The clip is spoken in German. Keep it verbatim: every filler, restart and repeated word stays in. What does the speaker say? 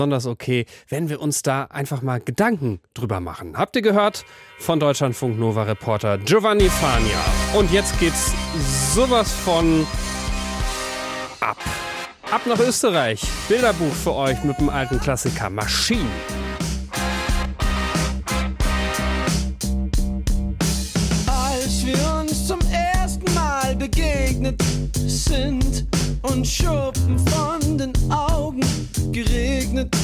besonders okay, wenn wir uns da einfach mal Gedanken drüber machen. Habt ihr gehört? Von Deutschlandfunk Nova Reporter Giovanni Fania. Und jetzt geht's sowas von ab. Ab nach Österreich. Bilderbuch für euch mit dem alten Klassiker Machine. Als wir uns zum ersten Mal begegnet sind und Schuppen von den Augen geregnet,